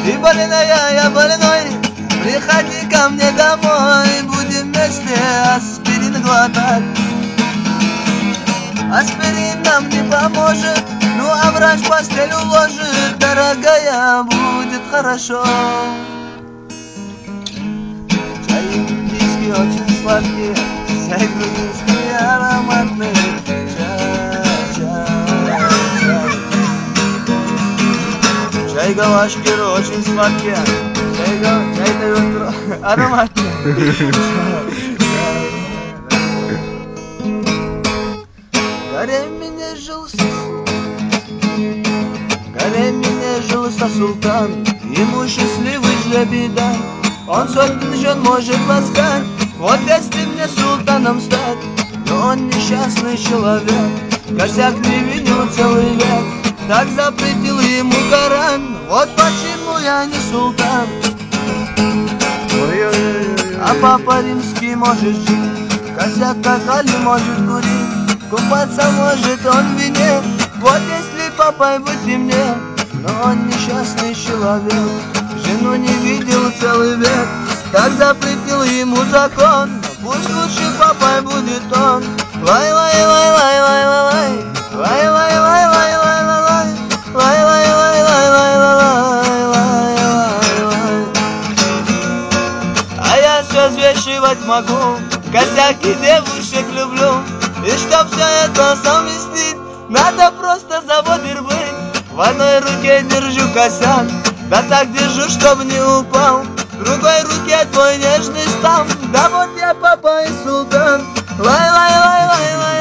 Ты больная, я больной, приходи ко мне домой, будем вместе аспирин глотать. Аспирин нам не поможет, ну а врач постель уложит. Дорогая, будет хорошо. Чай индийский очень сладкий, чай грузинский ароматный. Чай галашкер очень сладкий, чай дает ароматный. Горе меня жился султан, ему счастливый жлебеда. Он сотен жен может ласкать, вот если мне султаном стать. Но он несчастный человек, косяк не винил целый век. Так запретил ему Коран, вот почему я не султан. А папа римский может жить, косяк как Али может курить, купаться может он в вине, вот если папой быть и мне. Но он несчастный человек, жену не видел целый век, так запретил ему закон. Пусть лучше папой будет он. Лай-лай-лай-лай-лай-лай, лай-лай-лай-лай-лай-лай, лай-лай-лай-лай-лай-лай. А я все взвешивать могу, косяки девушек люблю, и чтоб все это совместить, надо просто заводер быть. В одной руке держу косяк, да так держу, чтоб не упал, в другой руке твой нежный стан. Да вот я папа и султан. Лай-лай-лай-лай-лай.